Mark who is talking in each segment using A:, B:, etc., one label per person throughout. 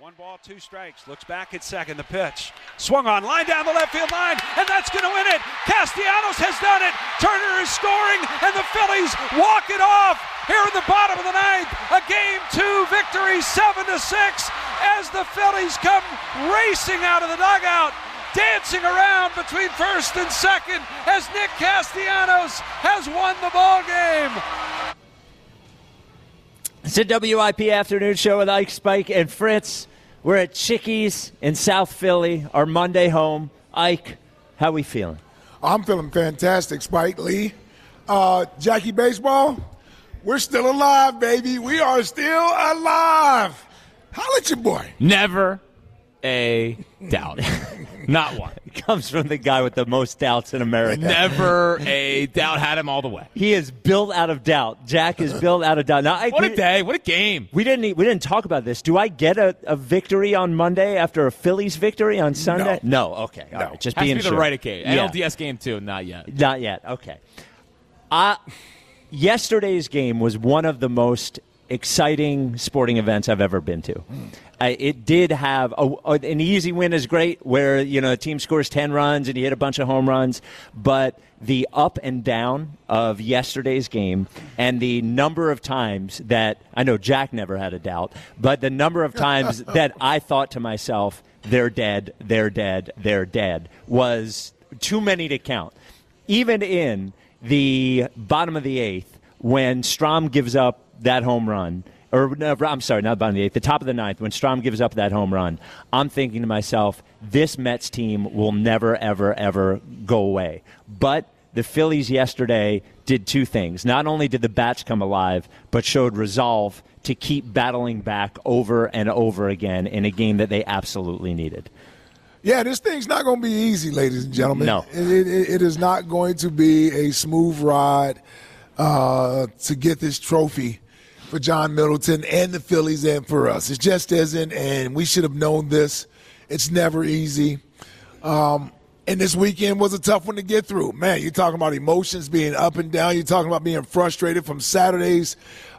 A: 1 ball, 2 strikes. Looks back at second. The pitch. Swung on. Line down the left field line. And that's going to win it. Castellanos has done it. Turner is scoring. And the Phillies walk it off here in the bottom of the ninth. A Game 2 victory, 7-6, as the Phillies come racing out of the dugout, dancing around between first and second as Nick Castellanos has won the ball game.
B: It's a WIP afternoon show with Ike, Spike, and Fritz. We're at Chickies in South Philly, our Monday home. Ike, how we feeling?
C: I'm feeling fantastic, Spike Lee. Jackie Baseball, we're still alive, baby. We are still alive. Holla at your boy.
D: Never a doubt. Not one.
B: It comes from the guy with the most doubts in America.
D: Never a doubt. Had him all the way.
B: He is built out of doubt. Jack is built out of doubt. Now,
D: what a day. What a game.
B: We didn't talk about this. Do I get a victory on Monday after a Phillies victory on Sunday? No. Okay. All right. Just
D: Has
B: being
D: to be
B: sure.
D: the right occasion.
B: Yeah.
D: NLDS game 2, not yet.
B: Not yet. Okay. Yesterday's game was one of the most exciting sporting events I've ever been to. It did have an easy win is great where, the team scores 10 runs and you hit a bunch of home runs, but the up and down of yesterday's game and the number of times that, I know Jack never had a doubt, but the number of times that I thought to myself, they're dead, they're dead, they're dead, was too many to count. Even in the bottom of the eighth, when Strom gives up that home run, or no, I'm sorry, not bottom of the eighth, the top of the ninth, when Strom gives up that home run, I'm thinking to myself, this Mets team will never, ever, ever go away. But the Phillies yesterday did two things. Not only did the bats come alive, but showed resolve to keep battling back over and over again in a game that they absolutely needed.
C: Yeah, this thing's not going to be easy, ladies and gentlemen.
B: No.
C: It is not going to be a smooth ride to get this trophy for John Middleton and the Phillies and for us. It just isn't, and we should have known this. It's never easy. And this weekend was a tough one to get through. Man, you're talking about emotions being up and down. You're talking about being frustrated from Saturday's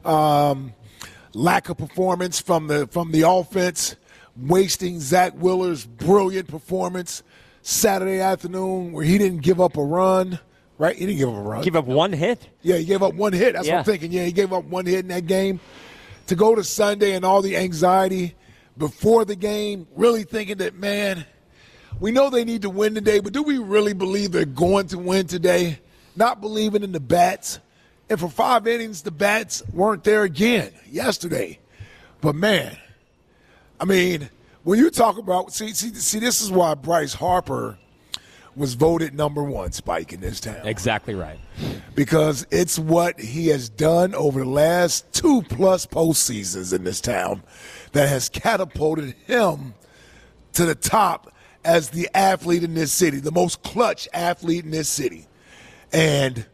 C: lack of performance from the offense, wasting Zach Wheeler's brilliant performance Saturday afternoon where he didn't give up a run. Right? He didn't give up a run.
B: Give up one hit?
C: Yeah, he gave up one hit. That's what I'm thinking. Yeah, he gave up one hit in that game. To go to Sunday and all the anxiety before the game, really thinking that, man, we know they need to win today, but do we really believe they're going to win today? Not believing in the bats. And for 5 innings, the bats weren't there again yesterday. But, man, I mean, when you talk about – see, this is why Bryce Harper – was voted number 1, Spike, in this town.
D: Exactly right.
C: Because it's what he has done over the last 2+ postseasons in this town that has catapulted him to the top as the athlete in this city, the most clutch athlete in this city. And,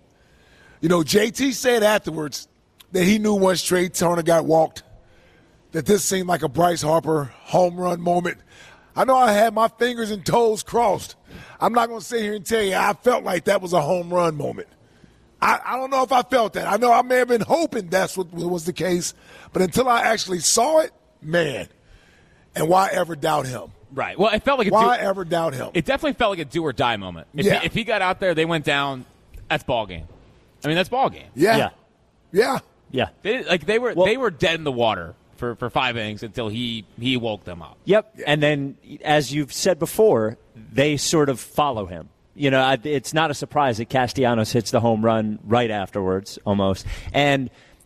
C: JT said afterwards that he knew once Trey Turner got walked that this seemed like a Bryce Harper home run moment. I know I had my fingers and toes crossed. I'm not going to sit here and tell you I felt like that was a home run moment. I don't know if I felt that. I know I may have been hoping that's what was the case, but until I actually saw it, man, and why ever doubt him?
D: Right. Well, it felt like
C: ever doubt him?
D: It definitely felt like a do or die moment. If he got out there, they went down. That's ball game. I mean, that's ball game.
C: Yeah.
D: They were dead in the water for 5 innings until he woke them up.
B: Yep. And then, as you've said before, they sort of follow him. It's not a surprise that Castellanos hits the home run right afterwards, almost. And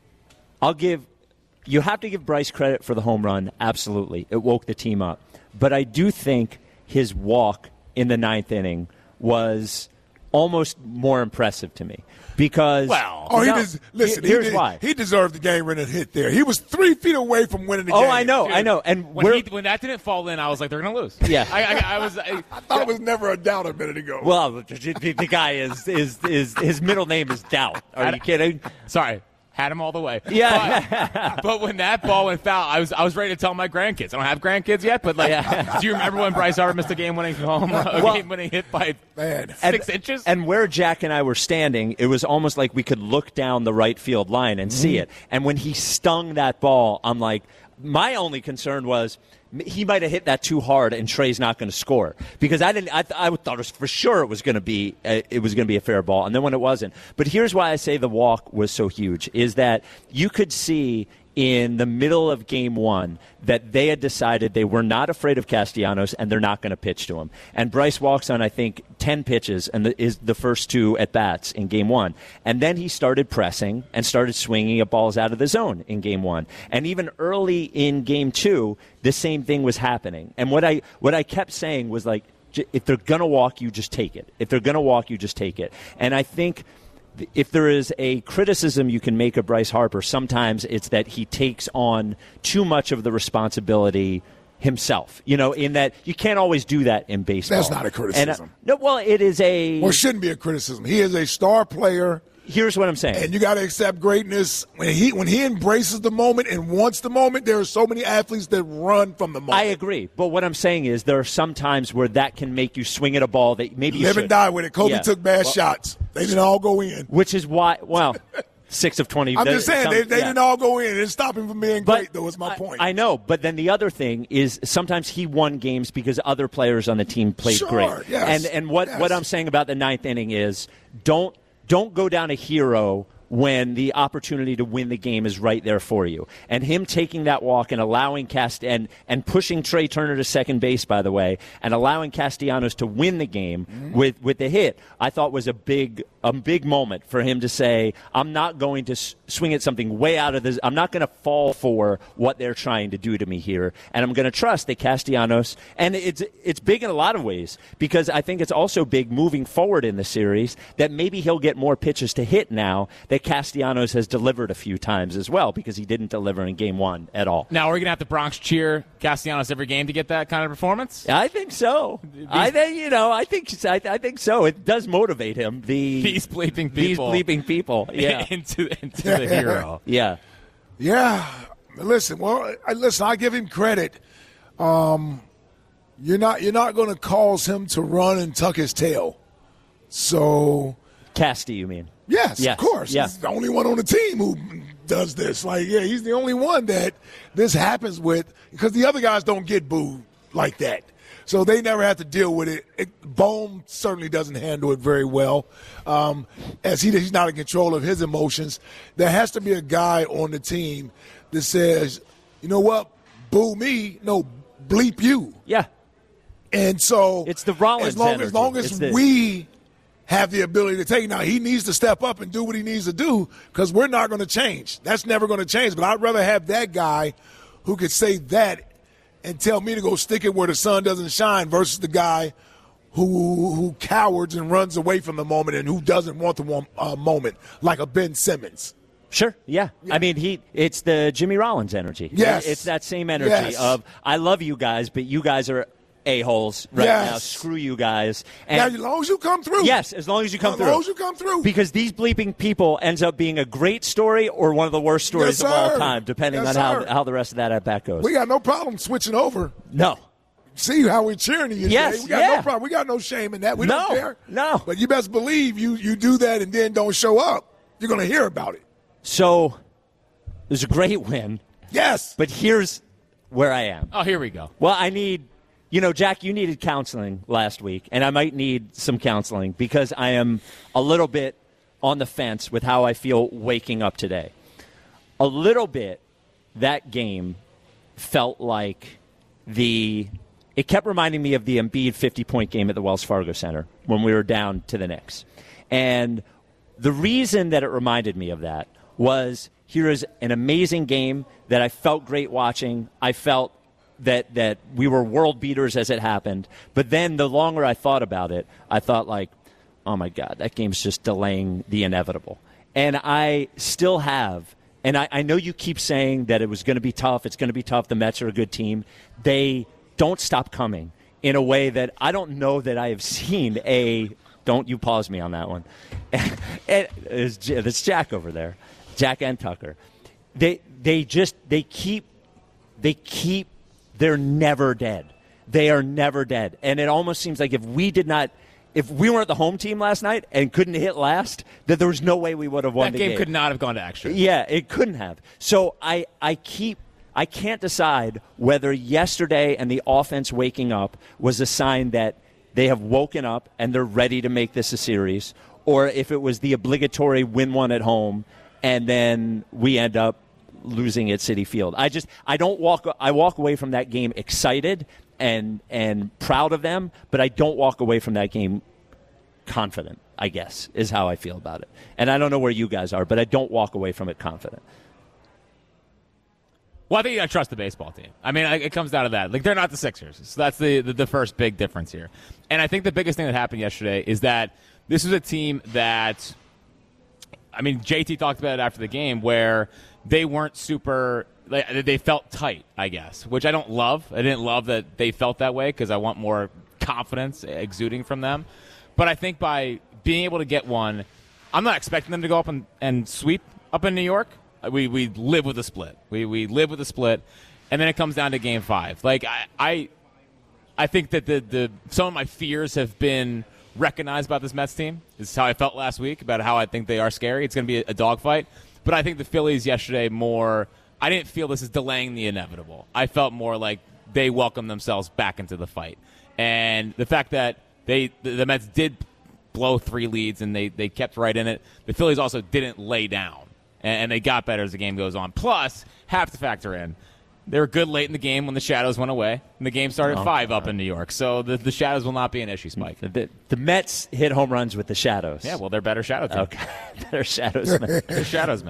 B: you have to give Bryce credit for the home run. Absolutely. It woke the team up. But I do think his walk in the 9th inning was almost more impressive to me. Because
C: here's
B: why.
C: He deserved the game-winning hit there. He was 3 feet away from winning the game.
B: Oh, I know. And
D: when that didn't fall in, I was like, they're going to lose.
B: Yeah,
C: I thought it was never a doubt a minute ago.
B: Well, the guy is his middle name is Doubt. Are you kidding?
D: Sorry. Had him all the way.
B: Yeah.
D: But when that ball went foul, I was ready to tell my grandkids. I don't have grandkids yet, but do you remember when Bryce Harper missed a game-winning game-winning hit by 6 inches?
B: And where Jack and I were standing, it was almost like we could look down the right field line and see it. And when he stung that ball, I'm like, my only concern was, he might have hit that too hard, and Trey's not going to score because I thought it was for sure it was going to be a fair ball, and then when it wasn't. But here's why I say the walk was so huge: is that you could see in the middle of game one that they had decided they were not afraid of Castellanos and they're not going to pitch to him. And Bryce walks on, I think, 10 pitches and is the first 2 at-bats in game one. And then he started pressing and started swinging at balls out of the zone in game one. And even early in game 2, the same thing was happening. And what I kept saying was like, if they're going to walk, you just take it. If they're going to walk, you just take it. And I think if there is a criticism you can make of Bryce Harper, sometimes it's that he takes on too much of the responsibility himself. In that you can't always do that in baseball.
C: That's not a criticism.
B: It is a...
C: Well, it shouldn't be a criticism. He is a star player.
B: Here's what I'm saying.
C: And you got to accept greatness. When he embraces the moment and wants the moment, there are so many athletes that run from the moment.
B: I agree. But what I'm saying is there are some times where that can make you swing at a ball that maybe you
C: live and die with it. Kobe took bad shots. They didn't all go in.
B: Which is why, 6 of 20.
C: I'm just saying, they didn't all go in. It didn't stop him from being great, though, is my point.
B: I know. But then the other thing is sometimes he won games because other players on the team played great.
C: Yes,
B: and what I'm saying about the ninth inning is don't go down a hero when the opportunity to win the game is right there for you. And him taking that walk and allowing and pushing Trey Turner to second base, by the way, and allowing Castellanos to win the game with the hit, I thought was a big moment for him to say, I'm not going to swing at something way out of this. I'm not going to fall for what they're trying to do to me here. And I'm going to trust that Castellanos, and it's big in a lot of ways, because I think it's also big moving forward in the series that maybe he'll get more pitches to hit now that Castellanos has delivered a few times as well, because he didn't deliver in game one at all.
D: Now, are we going to have the Bronx cheer Castellanos every game to get that kind of performance?
B: I think so. I think so. It does motivate him.
D: These bleeping people.
B: Yeah.
D: into the hero.
B: Yeah.
C: Yeah. Listen, I give him credit. You're not going to cause him to run and tuck his tail. So
B: Casty, you mean?
C: Yes, of course. Yeah. He's the only one on the team who does this. He's the only one that this happens with, because the other guys don't get booed like that. So they never have to deal with it. Bohm certainly doesn't handle it very well, as he's not in control of his emotions. There has to be a guy on the team that says, you know what, boo me, no, bleep you.
B: Yeah.
C: And so
B: it's the Rollins energy.
C: As long as we have the ability to take. Now, he needs to step up and do what he needs to do, because we're not going to change. That's never going to change. But I'd rather have that guy who could say that and tell me to go stick it where the sun doesn't shine, versus the guy who cowards and runs away from the moment and who doesn't want the moment, like a Ben Simmons.
B: Sure, yeah. I mean, it's the Jimmy Rollins energy.
C: Yes.
B: It's that same energy of, I love you guys, but you guys are a-holes right now. Screw you guys. And
C: now, as long as you come through.
B: Yes, as long as you come through.
C: As long as you come through.
B: Because these bleeping people ends up being a great story or one of the worst stories of all time, depending on how the rest of that at-bat goes.
C: We got no problem switching over.
B: No.
C: See how we're cheering you today.
B: Yes,
C: We got no problem. We got no shame in that. We don't care.
B: No.
C: But you best believe you do that and then don't show up, you're going to hear about it.
B: So, it was a great win.
C: Yes.
B: But here's where I am.
D: Oh, here we go.
B: Well, I need... Jack, you needed counseling last week, and I might need some counseling because I am a little bit on the fence with how I feel waking up today. A little bit, that game felt like it kept reminding me of the Embiid 50-point game at the Wells Fargo Center when we were down to the Knicks. And the reason that it reminded me of that was here is an amazing game that I felt great watching. I felt that we were world beaters as it happened. But then the longer I thought about it, I thought like, oh my God, that game's just delaying the inevitable. And I still have, and I know you keep saying that it was going to be tough. It's going to be tough. The Mets are a good team. They don't stop coming in a way that I don't know that I have seen don't you pause me on that one. It's Jack over there, Jack and Tucker. They're never dead. They are never dead. And it almost seems like if we weren't the home team last night and couldn't hit last, that there was no way we would have won the game.
D: That game could not have gone to extra.
B: Yeah, it couldn't have. So I keep I can't decide whether yesterday and the offense waking up was a sign that they have woken up and they're ready to make this a series, or if it was the obligatory win one at home and then we end up losing at Citi Field. I walk away from that game excited and proud of them, but I don't walk away from that game confident, I guess, is how I feel about it. And I don't know where you guys are, but I don't walk away from it confident.
D: Well, I think you got to trust the baseball team. I mean, it comes down to that. Like, they're not the Sixers. So that's the first big difference here. And I think the biggest thing that happened yesterday is that this was a team that, I mean, JT talked about it after the game, where they weren't super, they felt tight, I guess, which I don't love. I didn't love that they felt that way because I want more confidence exuding from them. But I think by being able to get one, I'm not expecting them to go up and sweep up in New York. We live with a split. We live with a split, and then it comes down to Game 5. Like I think that the some of my fears have been recognized about this Mets team. This is how I felt last week about how I think they are scary. It's going to be a dogfight. But I think the Phillies yesterday I didn't feel this is delaying the inevitable. I felt more like they welcomed themselves back into the fight. And the fact that the Mets did blow 3 leads and they kept right in it, the Phillies also didn't lay down. And they got better as the game goes on. Plus, have to factor in, they were good late in the game when the shadows went away, and the game started 5 up in New York. So the shadows will not be an issue, Spike.
B: The Mets hit home runs with the shadows.
D: Yeah, well, they're better shadow team.
B: Okay, better shadows, man.
D: They're shadows, man.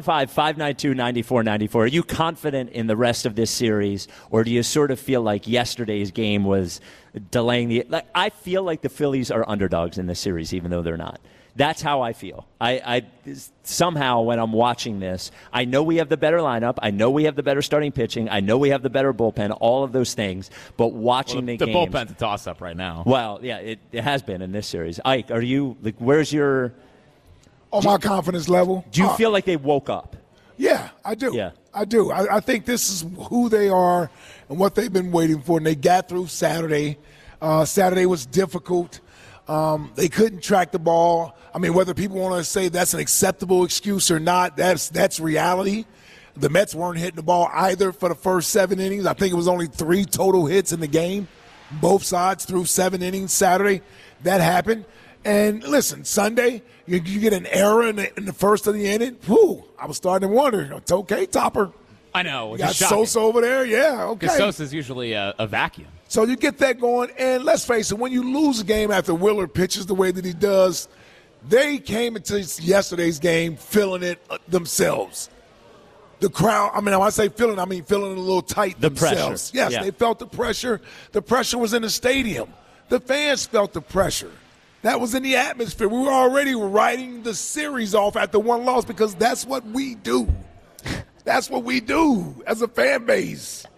B: 215-592-9494. Are you confident in the rest of this series, or do you sort of feel like yesterday's game was delaying the? Like, I feel like the Phillies are underdogs in this series, even though they're not. That's how I feel. I somehow, when I'm watching this, I know we have the better lineup. I know we have the better starting pitching. I know we have the better bullpen, all of those things. But watching the games,
D: bullpen's a toss-up right now.
B: Well, yeah, it has been in this series. Ike, are you, like, where's your...
C: On my confidence level?
B: Do you feel like they woke up?
C: Yeah, I do.
B: Yeah.
C: I do. I think this is who they are and what they've been waiting for. And they got through Saturday. Saturday was difficult. They couldn't track the ball. I mean, whether people want to say that's an acceptable excuse or not, that's reality. The Mets weren't hitting the ball either for the first 7 innings. I think it was only 3 total hits in the game, both sides through 7 innings Saturday. That happened. And listen, Sunday, you get an error in the first of the inning. Whew, I was starting to wonder, it's okay, Topper.
D: I know.
C: You got Sosa over there? Yeah, okay.
D: Because Sosa's usually a vacuum.
C: So you get that going, and let's face it, when you lose a game after Willard pitches the way that he does, they came into yesterday's game feeling it themselves. The crowd, I mean, when I say feeling, I mean feeling it a little tight themselves.
B: Pressure.
C: Yes, They felt the pressure. The pressure was in the stadium. The fans felt the pressure. That was in the atmosphere. We were already writing the series off after one loss because that's what we do. That's what we do as a fan base.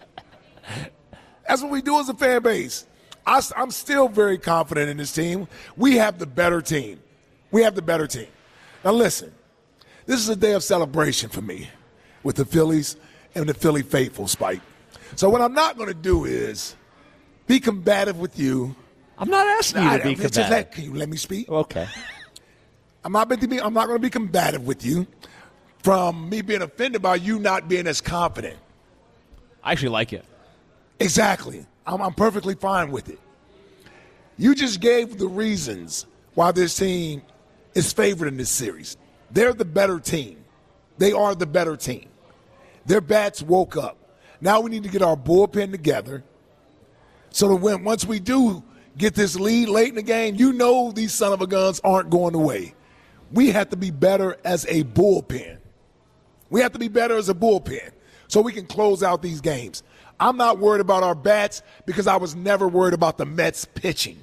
C: That's what we do as a fan base. I'm still very confident in this team. We have the better team. We have the better team. Now listen, this is a day of celebration for me with the Phillies and the Philly faithful, Spike. So what I'm not going to do is be combative with you.
B: I'm not asking you to be combative.
C: Can you let me speak?
B: Okay.
C: I'm not going to be combative with you from me being offended by you not being as confident.
D: I actually like it.
C: Exactly. I'm perfectly fine with it. You just gave the reasons why this team is favored in this series. They're the better team. They are the better team. Their bats woke up. Now we need to get our bullpen together so that once we do get this lead late in the game, you know these son of a guns aren't going away. We have to be better as a bullpen. We have to be better as a bullpen so we can close out these games. I'm not worried about our bats because I was never worried about the Mets pitching.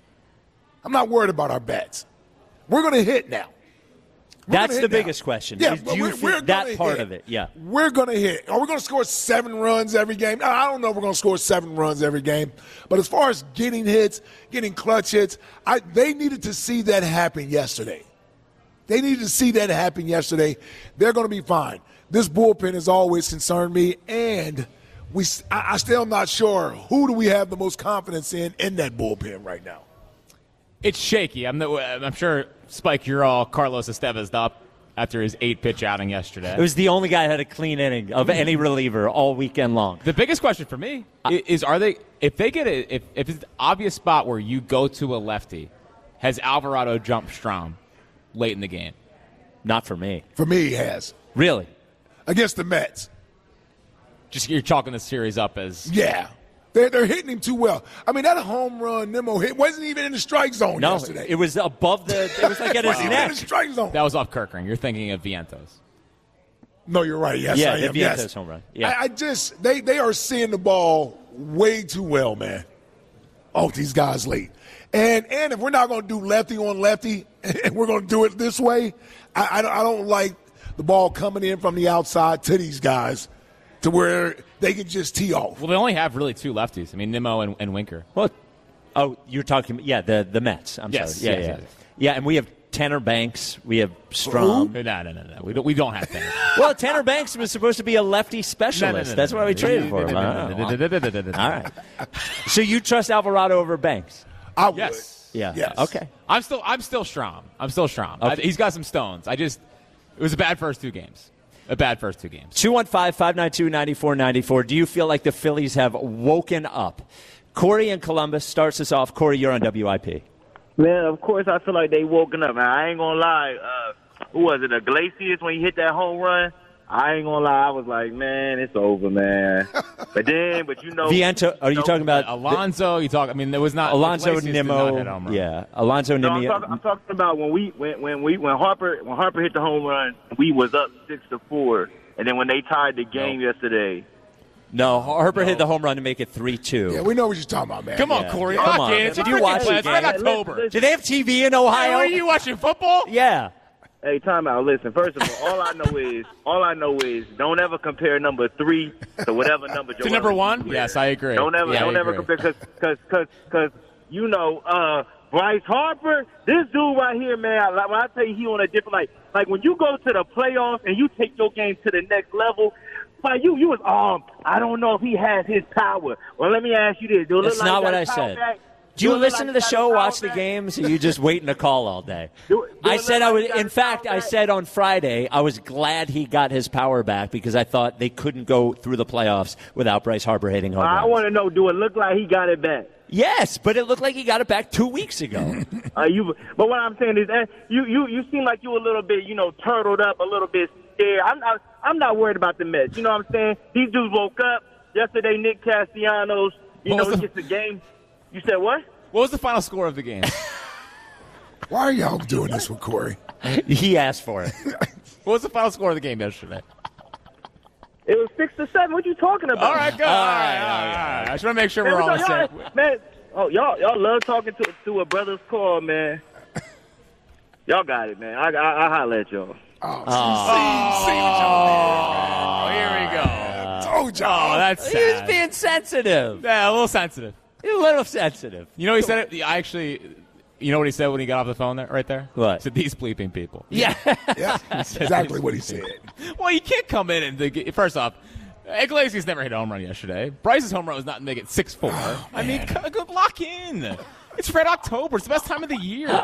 C: I'm not worried about our bats. We're going to hit now.
B: That's the biggest question.
C: Yeah,
B: do you feel that part of it? Yeah.
C: We're going to hit. Are we going to score 7 runs every game? I don't know if we're going to score 7 runs every game. But as far as getting hits, getting clutch hits, they needed to see that happen yesterday. They needed to see that happen yesterday. They're going to be fine. This bullpen has always concerned me, and I still am not sure who do we have the most confidence in that bullpen right now.
D: It's shaky. I'm sure, Spike, you're all Carlos Estevez up. after his 8-pitch outing yesterday.
B: It was the only guy that had a clean inning of any reliever all weekend long.
D: The biggest question for me is: if it's an obvious spot where you go to a lefty, has Alvarado jumped Strahm late in the game?
B: Not for me.
C: For me, he has.
B: Really?
C: Against the Mets.
D: Just you're chalking the series up as
C: Yeah. They're hitting him too well. I mean, that home run Nimmo hit wasn't even in the strike zone yesterday.
B: It was above it was like at his
C: Wasn't even
B: neck.
C: in the strike zone.
D: that was off Kirkring. You're thinking of Vientos.
C: No, you're right. Yes,
B: Yeah,
C: I
B: the
C: am.
B: Vientos
C: Yes.
B: home run. Yeah.
C: I just they are seeing the ball way too well, man. Oh, these guys late. And if we're not going to do lefty on lefty, and we're going to do it this way, I don't like the ball coming in from the outside to these guys to where they can just tee off.
D: Well, they only have really 2 lefties. I mean, Nimmo and Winker.
B: Well, you're talking, the Mets. I'm
D: Yes,
B: sorry.
D: yes.
B: Yeah, and we have Tanner Banks. We have Strahm.
D: No. We don't have Tanner.
B: Well, Tanner Banks was supposed to be a lefty specialist. That's why we traded for him. All right. So you trust Alvarado over Banks?
C: I would.
D: Yes.
B: Yeah.
C: Yes.
B: Okay.
D: I'm still Strahm.
B: Okay.
D: He's got some stones. It was a bad first 2 games.
B: 215-592-9494. Do you feel like the Phillies have woken up? Corey in Columbus starts us off. Corey, you're on WIP.
E: Man, of course I feel like they woken up. Man, I ain't gonna lie. Who was it? Iglesias when he hit that home run. I ain't gonna lie. I was like, man, it's over, man. But you know,
B: Viento, are you talking about
D: Alonso? There was not
B: Alonso,
D: Iglesias did not hit home
B: Nimmo?
D: run.
B: Yeah, Alonso,
E: No,
B: Nimmo.
E: I'm talking about when Harper hit the home run, we was up 6-4, and then when they tied the game yesterday.
B: No, Harper hit the home run to make it 3-2.
C: Yeah, we know what you're talking about, man.
D: Come on,
B: Yeah.
D: Corey.
B: Come on.
D: Did
B: Did you watch the
D: It's
B: game?
D: like October.
B: Do they have TV in Ohio?
D: Are you watching football?
B: Yeah.
E: Hey, time out. Listen, first of all I know is don't ever compare number 3 to whatever number
D: To number 1? Yes, I agree.
E: Don't ever compare because Bryce Harper, this dude right here, man. When I tell you he on a different like when you go to the playoffs and you take your game to the next level. Like you was I don't know if he has his power. Well, let me ask you this:
B: That's not what I said. Do you listen to the show, watch the games, or you just waiting to call all day? I said I was. In fact, I said on Friday I was glad he got his power back because I thought they couldn't go through the playoffs without Bryce Harper hitting home runs.
E: I want to know: do it look like he got it back?
B: Yes, but it looked like he got it back 2 weeks ago.
E: But what I'm saying is, you seem like you a little bit, turtled up, a little bit scared. I'm not worried about the Mets. You know what I'm saying? These dudes woke up yesterday. Nick Castellanos, he gets the game. You said what?
D: What was the final score of the game?
C: Why are y'all doing this with Corey?
B: He asked for it.
D: What was the final score of the game yesterday?
E: It was 6-7. What you talking about?
D: All right, good. All right. I just want to make sure we're all on the same.
E: Man, y'all love talking to a brother's call, man. Y'all got it, man. I holler at y'all.
C: See what y'all did, man.
D: Here we go.
C: Told y'all.
D: Oh, that's
B: He was
D: sad.
B: being sensitive.
D: Yeah, a little sensitive.
B: He's a little sensitive.
D: You know, he said it. You know what he said when he got off the phone there, right there?
B: What?
D: He said, these bleeping people.
B: Yeah.
C: Yeah, exactly what he said.
D: Well, you can't come in and first off, Iglesias never hit a home run yesterday. Bryce's home run was not to make it 6-4. I mean, good lock in. It's Red October. It's the best time of the year.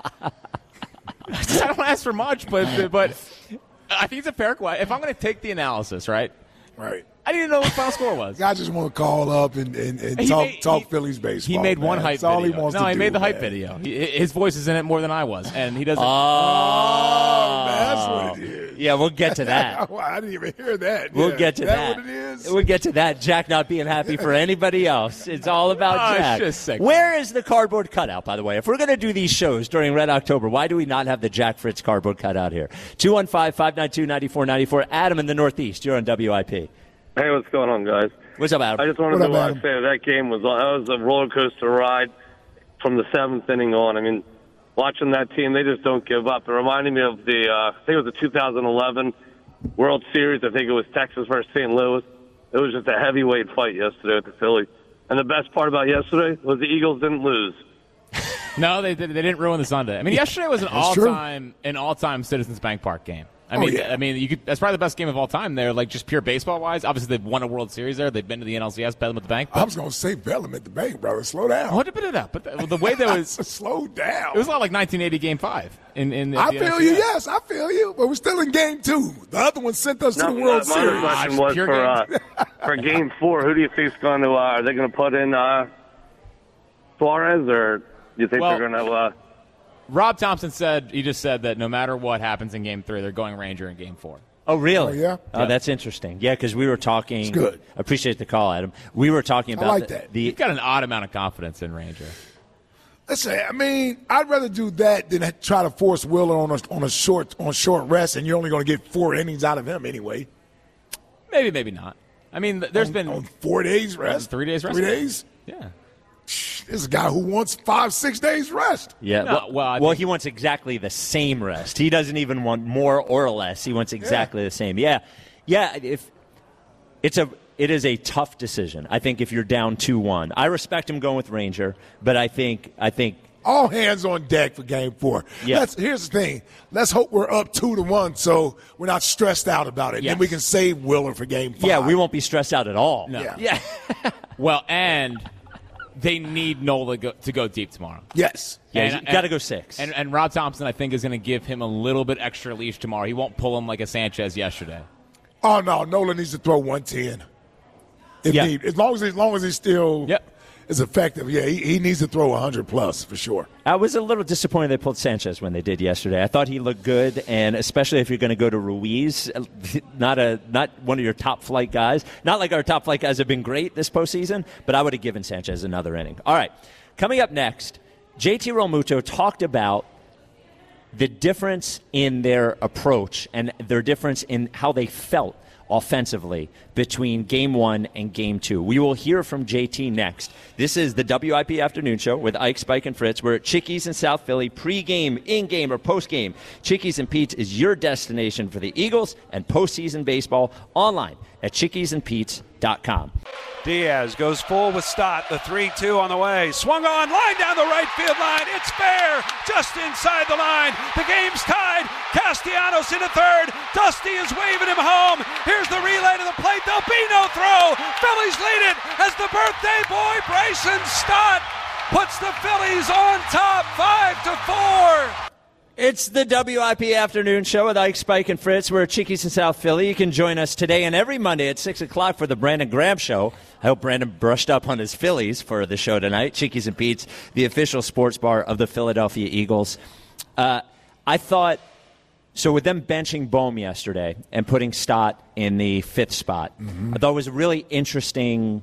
D: I don't ask for much, but I think it's a fair question. If I'm going to take the analysis, right?
C: Right.
D: I didn't know what the final score was.
C: Guy just want to call up and talk Phillies baseball.
D: He made
C: man.
D: one hype
C: That's all
D: video.
C: he wants to do.
D: He made the hype
C: man.
D: video. His voice is in it more than I was, and he doesn't.
C: Oh, that's what it is.
B: Yeah, we'll get to that.
C: I didn't even hear that.
B: We'll
C: Yeah.
B: get to that.
C: What it is?
B: We'll get to that. Jack not being happy for anybody else. It's all about Jack.
D: It's just sick.
B: Where is the cardboard cutout, by the way? If we're going to do these shows during Red October, why do we not have the Jack Fritz cardboard cutout here? 215-592-9494. Adam in the Northeast. You're on WIP.
F: Hey, what's going on, guys?
B: What's up, Adam?
F: I just wanted
C: What
F: to
C: up, Adam?
F: say that game was a roller coaster ride from the 7th inning on. I mean, watching that team, they just don't give up. It reminded me of I think it was the 2011 World Series. I think it was Texas versus St. Louis. It was just a heavyweight fight yesterday with the Phillies. And the best part about yesterday was the Eagles didn't lose.
D: No, they didn't ruin the Sunday. I mean, yesterday was an all-time Citizens Bank Park game. I mean, that's probably the best game of all time there, like just pure baseball-wise. Obviously, they've won a World Series there. They've been to the NLCS, bet them at the bank.
C: I was going to say bet them at the bank, brother. Slow down.
D: Hold it up. But the way that was
C: slow down.
D: It was a lot like 1980 Game 5.
C: I feel you. Yes, I feel you. But we're still in Game 2. The other one sent us to the World Series.
F: My question was for Game 4. Who do you think is going to? Are they going to put in Suarez, or do you think they're going to?
D: Rob Thompson said that no matter what happens in Game 3, they're going Ranger in Game 4.
B: Oh, really?
C: Oh, yeah?
B: Oh, that's interesting. Yeah, because we were talking.
C: It's good.
B: Appreciate the call, Adam. We were talking about
C: I like that.
D: You've got an odd amount of confidence in Ranger.
C: Listen, I mean, I'd rather do that than try to force Wheeler on short rest, and you're only going to get 4 innings out of him anyway.
D: Maybe not. I mean, there's been
C: on 4 days rest,
D: 3 days rest.
C: 3 days.
D: Yeah.
C: This is a guy who wants 5-6 days rest.
B: Yeah.
D: No,
B: well, he wants exactly the same rest. He doesn't even want more or less. He wants exactly the same. Yeah. If it is a tough decision. I think if you're down 2-1, I respect him going with Ranger, but I think
C: all hands on deck for Game 4.
B: Yeah.
C: Here's the thing. Let's hope we're up 2-1, so we're not stressed out about it.
B: Yes.
C: Then we can save Wheeler for Game 5.
B: Yeah, we won't be stressed out at all.
D: No.
C: Yeah.
D: Well, and they need Nola to go deep tomorrow.
C: Yes.
B: Yeah, got to go 6.
D: And Rob Thompson, I think, is going to give him a little bit extra leash tomorrow. He won't pull him like a Sanchez yesterday.
C: Oh, no. Nola needs to throw 110. If need. As long as he's still is effective, he needs to throw 100+ for sure.
B: I was a little disappointed they pulled Sanchez when they did yesterday. I thought he looked good, and especially if you're going to go to Ruiz, not one of your top flight guys. Not like our top flight guys have been great this postseason, but I would have given Sanchez another inning. All right, coming up next, JT Realmuto talked about the difference in their approach and their difference in how they felt offensively between Game 1 and Game 2. We will hear from JT next. This is the WIP Afternoon Show with Ike, Spike, and Fritz. We're at Chickies in South Philly, pre-game, in-game, or post-game. Chickies and Pete's is your destination for the Eagles and postseason baseball, online at chickiesandpete's.com.
A: Diaz goes full with Stott. The 3-2 on the way. Swung on, line down the right field line. It's fair, just inside the line. The game's tied. Castellanos into third. Dusty is waving him home. Here's the relay to the plate. There'll be no throw. Phillies lead it as the birthday boy Bryson Stott puts the Phillies on top 5-4.
B: It's the WIP Afternoon Show with Ike, Spike, and Fritz. We're at Chickies in South Philly. You can join us today and every Monday at 6 o'clock for the Brandon Graham Show. I hope Brandon brushed up on his Phillies for the show tonight. Chickies and Pete's, the official sports bar of the Philadelphia Eagles. I thought, so with them benching Bohm yesterday and putting Stott in the 5th spot, I thought it was a really interesting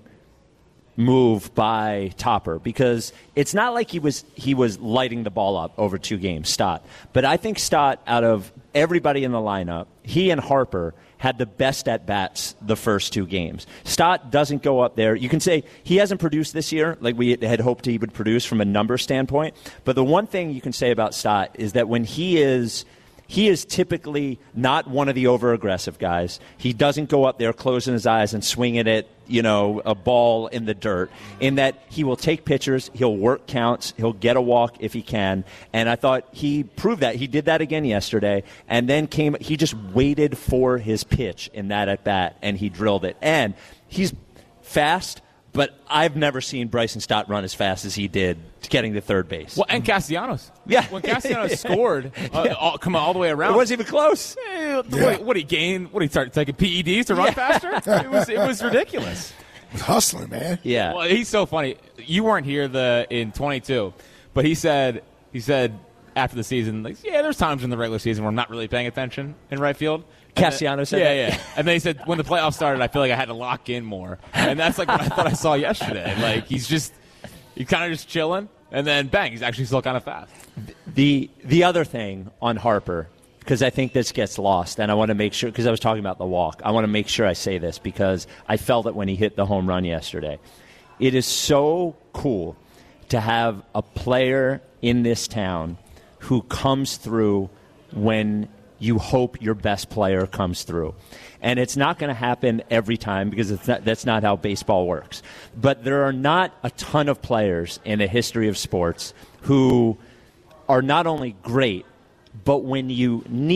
B: move by Topper, because it's not like he was lighting the ball up over 2 games, Stott. But I think Stott, out of everybody in the lineup, he and Harper had the best at-bats the first 2 games. Stott doesn't go up there. You can say he hasn't produced this year like we had hoped he would produce from a number standpoint. But the one thing you can say about Stott is that when he is typically not one of the over-aggressive guys. He doesn't go up there closing his eyes and swinging it, a ball in the dirt, in that he will take pitchers, he'll work counts, he'll get a walk if he can. And I thought he proved that. He did that again yesterday, and then he just waited for his pitch in that at-bat, and he drilled it. And he's fast, but I've never seen Bryson Stott run as fast as he did getting to third base.
D: Well, and Castellanos.
B: Yeah.
D: When Castellanos scored, come all the way around.
B: It wasn't even close.
D: What did he gain? What did he start taking PEDs to run faster? It was ridiculous.
C: Hustling, man.
B: Yeah.
D: Well, he's so funny. You weren't here in 22, but he said after the season, like, there's times in the regular season where I'm not really paying attention in right field.
B: Castellanos said that?
D: Yeah. And then he said, when the playoffs started, I feel like I had to lock in more. And that's like what I thought I saw yesterday. Like, he's kind of just chilling, and then bang, he's actually still kind of fast.
B: The other thing on Harper, because I think this gets lost, and I want to make sure, because I was talking about the walk, I want to make sure I say this because I felt it when he hit the home run yesterday. It is so cool to have a player in this town who comes through when you hope your best player comes through. And it's not going to happen every time because that's not how baseball works. But there are not a ton of players in the history of sports who are not only great, but when you need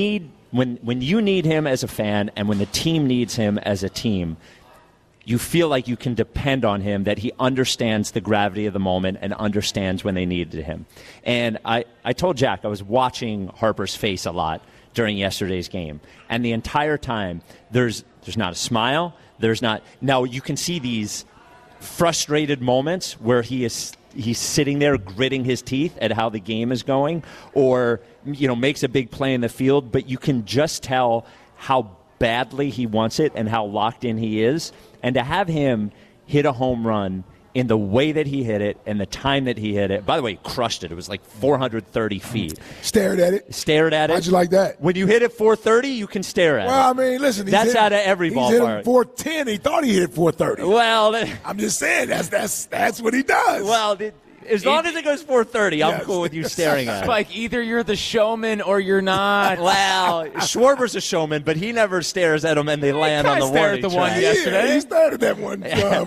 B: when you need him as a fan and when the team needs him as a team, you feel like you can depend on him, that he understands the gravity of the moment and understands when they needed him. And I told Jack I was watching Harper's face a lot during yesterday's game. And the entire time, there's not a smile. Now, you can see these frustrated moments where he's sitting there gritting his teeth at how the game is going, or makes a big play in the field, but you can just tell how badly he wants it and how locked in he is. And to have him hit a home run in the way that he hit it and the time that he hit it. By the way, he crushed it. It was like 430 feet.
C: Stared at it.
B: How'd
C: you like that?
B: When you hit it 430, you can stare at it.
C: Well, I mean, listen.
B: That's out of every ballpark.
C: He's hit 410. He thought he hit 430.
B: Well,
C: I'm just saying that's what he does.
B: Well, as long as it goes 430, I'm cool with you staring at it.
D: Like, either you're the showman or you're not.
B: Well, Schwarber's a showman, but he never stares at them and they land on the warning
D: at the one yesterday.
C: Yeah, he started that one.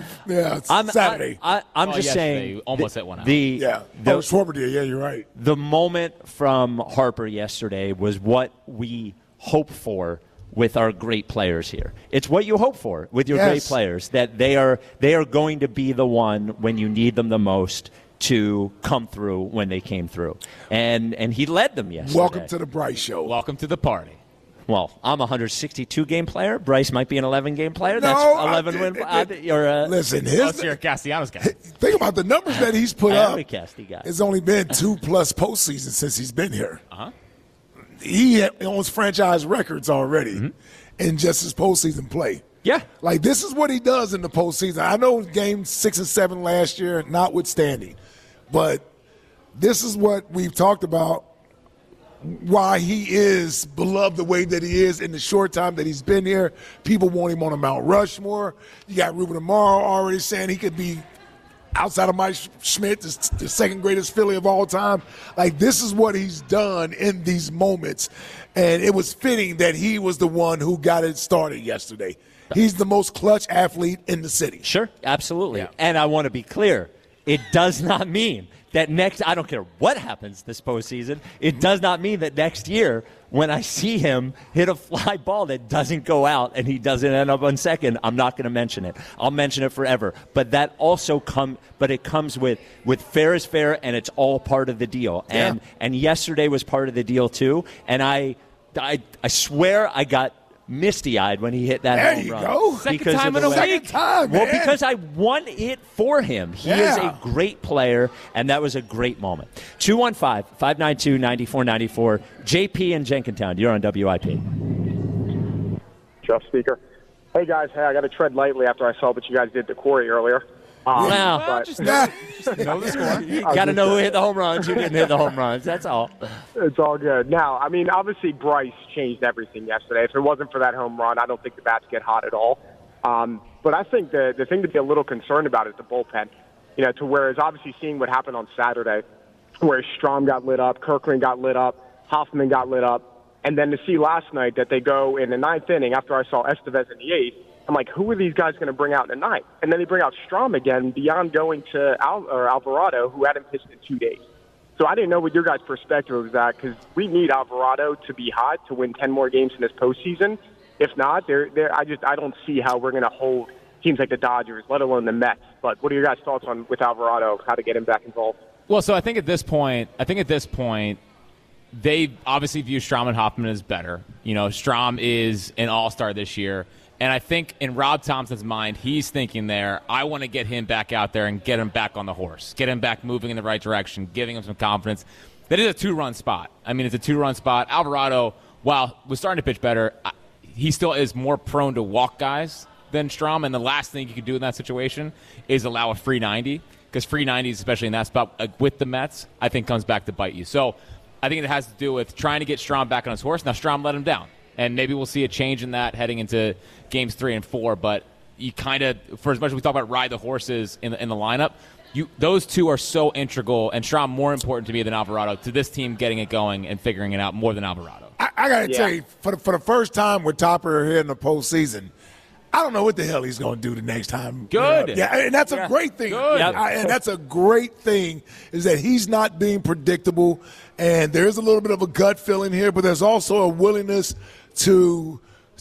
C: Saturday.
B: I'm just saying.
D: Almost hit one out.
C: Schwarber did. Yeah, you're right.
B: The moment from Harper yesterday was what we hope for with our great players here. It's what you hope for with your great players, that they are going to be the one when you need them the most to come through when they came through. And he led them yesterday.
C: Welcome to the Bryce Show.
D: Welcome to the party.
B: Well, I'm a 162-game player. Bryce might be an 11-game player.
C: No,
B: that's 11 win.
C: Listen,
D: you're a Castellanos guy.
C: Think about the numbers that he's put up.
B: I'm a Casti guy.
C: It's only been 2+ postseasons since he's been here.
D: Uh-huh.
C: He owns franchise records already in just his postseason play.
B: Yeah.
C: Like, this is what he does in the postseason. I know game 6 and 7 last year, notwithstanding. But this is what we've talked about, why he is beloved the way that he is in the short time that he's been here. People want him on a Mount Rushmore. You got Ruben Amaro already saying he could be, outside of Mike Schmidt, the second greatest Philly of all time. Like, this is what he's done in these moments. And it was fitting that he was the one who got it started yesterday. He's the most clutch athlete in the city.
B: Sure, absolutely. Yeah. And I want to be clear. It does not mean that I don't care what happens this postseason, it does not mean that next year when I see him hit a fly ball that doesn't go out and he doesn't end up on second, I'm not going to mention it. I'll mention it forever. But that also it comes with fair is fair, and it's all part of the deal.
C: Yeah.
B: And yesterday was part of the deal too. And I swear I got misty-eyed when he hit that home run.
C: There you go.
D: Second time in a week.
C: Second time, man.
B: Well, because I won it for him. He is a great player, and that was a great moment. 215-592-9494. JP in Jenkintown. You're on WIP.
G: Jeff Speaker. Hey, guys. Hey, I got to tread lightly after I saw what you guys did to Corey earlier.
D: Just know the score.
B: You got to know who hit the home runs, who didn't hit the home runs. That's all.
G: It's all good. Now, I mean, obviously Bryce changed everything yesterday. If it wasn't for that home run, I don't think the bats get hot at all. But I think the thing to be a little concerned about is the bullpen. To whereas obviously seeing what happened on Saturday, where Strahm got lit up, Kirkland got lit up, Hoffman got lit up, and then to see last night that they go in the ninth inning after I saw Estevez in the eighth, I'm like, who are these guys going to bring out in the ninth? And then they bring out Strahm again beyond going to Alvarado, who hadn't pitched in 2 days. So I didn't know what your guys' perspective was that, because we need Alvarado to be hot to win 10 more games in this postseason. If not, I don't see how we're going to hold teams like the Dodgers, let alone the Mets. But what are your guys' thoughts on with Alvarado, how to get him back involved?
D: Well, so I think at this point, they obviously view Strahm and Hoffman as better. Strahm is an all-star this year. And I think in Rob Thompson's mind, he's thinking there, I want to get him back out there and get him back on the horse, get him back moving in the right direction, giving him some confidence. That is a 2-run spot. I mean, it's a 2-run spot. Alvarado, while was starting to pitch better, he still is more prone to walk guys than Strahm. And the last thing you could do in that situation is allow a free 90, because free 90s, especially in that spot with the Mets, I think comes back to bite you. So I think it has to do with trying to get Strahm back on his horse. Now, Strahm let him down. And maybe we'll see a change in that heading into games 3 and 4. But you kind of, for as much as we talk about ride the horses in the lineup, those two are so integral, and Strahm more important to me than Alvarado, to this team getting it going and figuring it out more than Alvarado.
C: I got to tell you, for the first time with Topper here in the postseason, I don't know what the hell he's going to do the next time.
D: Good.
C: Yeah, and that's a great thing.
D: Good.
C: And that's a great thing is that he's not being predictable, and there's a little bit of a gut feeling here, but there's also a willingness to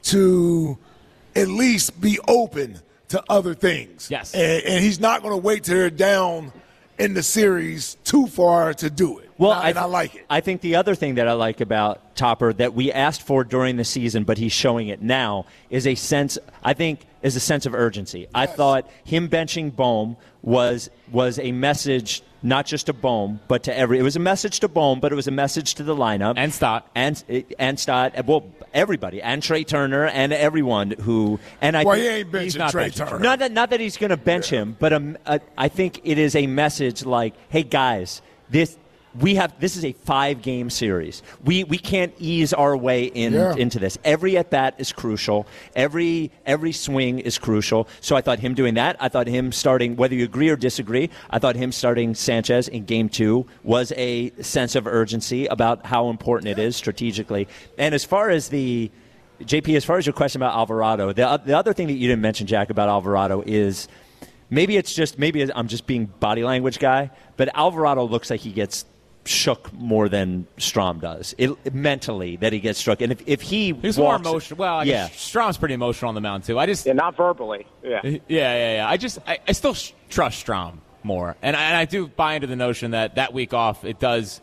C: at least be open to other things.
D: Yes.
C: And he's not going to wait till they're down in the series too far to do it.
B: Well,
C: I like it.
B: I think the other thing that I like about Topper that we asked for during the season, but he's showing it now, is a sense of urgency. Yes. I thought him benching Bohm was a message not just to Bohm, but to it was a message to Bohm, but it was a message to the lineup.
D: And Stott.
B: And Stott. Well, everybody. And Trey Turner and everyone who. And
C: he ain't benching Trey Turner.
B: Not that he's going to bench him, but I think it is a message like, hey, guys, this is a 5-game series. We can't ease our way into this. Every at bat is crucial. Every swing is crucial. So I thought him doing that. I thought him starting, whether you agree or disagree, I thought him starting Sanchez in Game 2 was a sense of urgency about how important it is strategically. And as far as your question about Alvarado, the other thing that you didn't mention, Jack, about Alvarado is maybe I'm just being body language guy, but Alvarado looks like he gets shook more than Strahm does. Mentally, that he gets struck. And if he's
D: more emotional. Well, I guess Strahm's pretty emotional on the mound, too.
G: Not verbally.
D: Yeah. I still trust Strahm more. And I do buy into the notion that week off, there's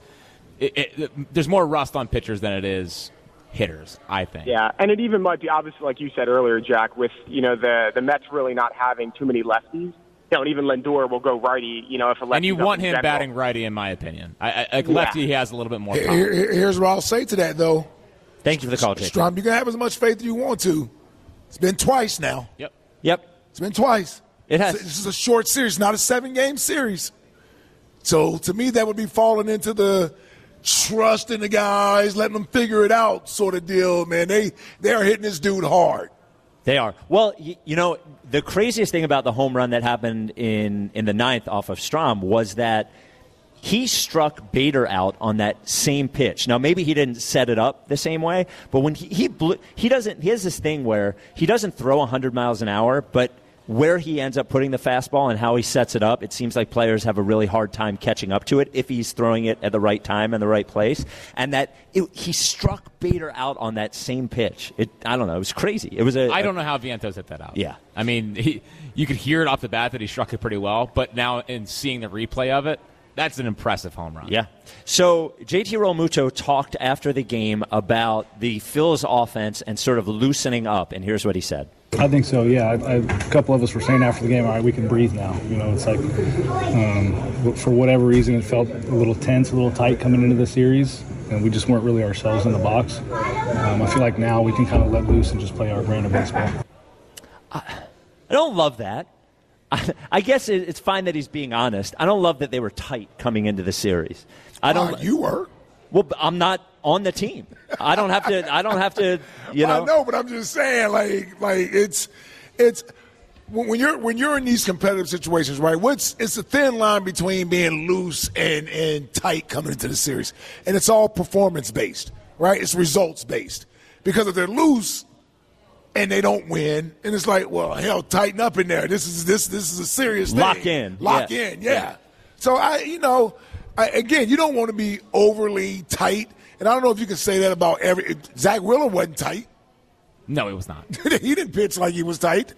D: more rust on pitchers than it is hitters, I think.
G: Yeah, and it even might be, obviously, like you said earlier, Jack, with the Mets really not having too many lefties. And even Lindor will go righty, if a lefty.
D: And you want him batting righty, in my opinion. Lefty, he has a little bit more power.
C: Here's what I'll say to that, though.
B: Thank you for the call, Jake.
C: Strahm, you can have as much faith as you want to. It's been twice now.
B: Yep.
C: It's been twice.
B: It has.
C: This is a short series, not a 7-game series. So to me, that would be falling into the trusting the guys, letting them figure it out sort of deal. Man, they are hitting this dude hard.
B: They are. Well, the craziest thing about the home run that happened in the 9th off of Strahm was that he struck Bader out on that same pitch. Now, maybe he didn't set it up the same way, but when he has this thing where he doesn't throw 100 miles an hour, but where he ends up putting the fastball and how he sets it up, it seems like players have a really hard time catching up to it if he's throwing it at the right time and the right place. And he struck Bader out on that same pitch. I don't know. It was crazy. I
D: don't know how Vientos hit that out.
B: Yeah.
D: I mean, you could hear it off the bat that he struck it pretty well, but now in seeing the replay of it, that's an impressive home run.
B: Yeah. So JT Realmuto talked after the game about the Phil's offense and sort of loosening up, and here's what he said.
H: I think so, yeah. A couple of us were saying after the game, all right, we can breathe now. It's like for whatever reason it felt a little tense, a little tight coming into the series, and we just weren't really ourselves in the box. I feel like now we can kind of let loose and just play our brand of baseball.
B: I don't love that. I guess it's fine that he's being honest. I don't love that they were tight coming into the series.
C: You were.
B: Well, I'm not on the team. I don't have to. I
C: know, but I'm just saying, like it's when you're in these competitive situations, right? It's a thin line between being loose and tight coming into the series, and it's all performance based, right? It's results based, because if they're loose and they don't win, and it's like, well, hell, tighten up in there. This is a serious thing. Lock in. Yeah. So again, you don't want to be overly tight. And I don't know if you can say that about Zach Wheeler wasn't tight.
D: No, he was not.
C: He didn't pitch like he was tight.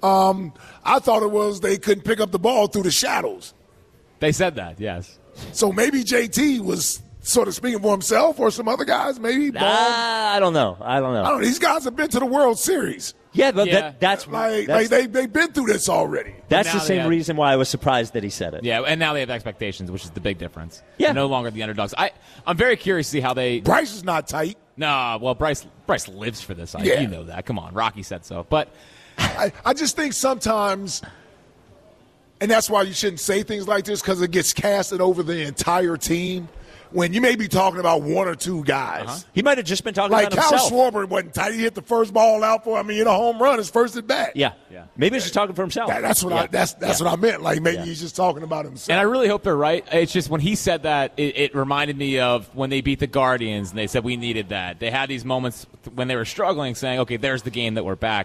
C: I thought it was they couldn't pick up the ball through the shadows.
D: They said that, yes.
C: So maybe JT was sort of speaking for himself, or some other guys, maybe.
B: I don't know.
C: These guys have been to the World Series.
B: Yeah, but that's
C: they've been through this already.
B: That's the same reason why I was surprised that he said it.
D: Yeah, and now they have expectations, which is the big difference.
B: Yeah.
D: They're no longer the underdogs. I'm very curious to see how they.
C: Bryce is not tight.
D: No, well, Bryce lives for this.
C: Yeah.
D: You know that. Come on, Rocky said so. But
C: I just think sometimes, and that's why you shouldn't say things like this, because it gets casted over the entire team. When you may be talking about one or two guys.
B: Uh-huh. He might have just been talking
C: about
B: himself.
C: Like Kyle Schwarber wasn't tight. He hit the first ball out for, a home run, his first at bat.
B: Yeah. Maybe he's just talking for himself.
C: That's what I meant. Like maybe he's just talking about himself.
D: And I really hope they're right. It's just when he said that, it reminded me of when they beat the Guardians and they said we needed that. They had these moments when they were struggling saying, okay, there's the game that we're back.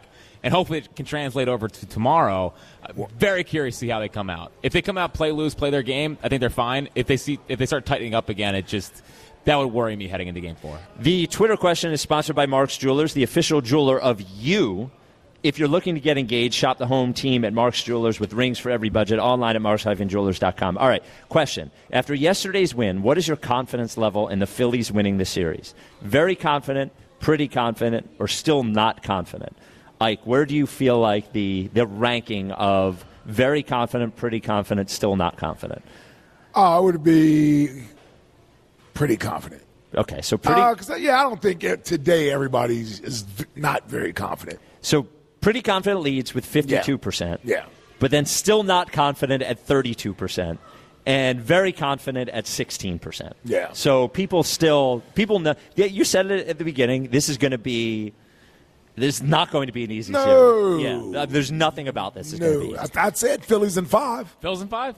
D: and hopefully it can translate over to tomorrow. Very curious to see how they come out. If they come out, play loose, play their game, I think they're fine. If they start tightening up again, that would worry me heading into Game 4.
B: The Twitter question is sponsored by Mark's Jewelers, the official jeweler of you. If you're looking to get engaged, shop the home team at Mark's Jewelers with rings for every budget, online at marks-jewelers.com. All right, question. After yesterday's win, what is your confidence level in the Phillies winning the series? Very confident, pretty confident, or still not confident? Ike, where do you feel like the ranking of very confident, pretty confident, still not confident?
C: I would be pretty confident.
B: Okay, so pretty.
C: I don't think today everybody is not very confident.
B: So pretty confident leads with 52%.
C: Yeah.
B: But then still not confident at 32%. And very confident at 16%.
C: Yeah.
B: So people know. Yeah, you said it at the beginning. This is not going to be an easy series. Yeah. There's nothing about this.
C: No. That's it. Phillies in 5.
D: Phillies in 5?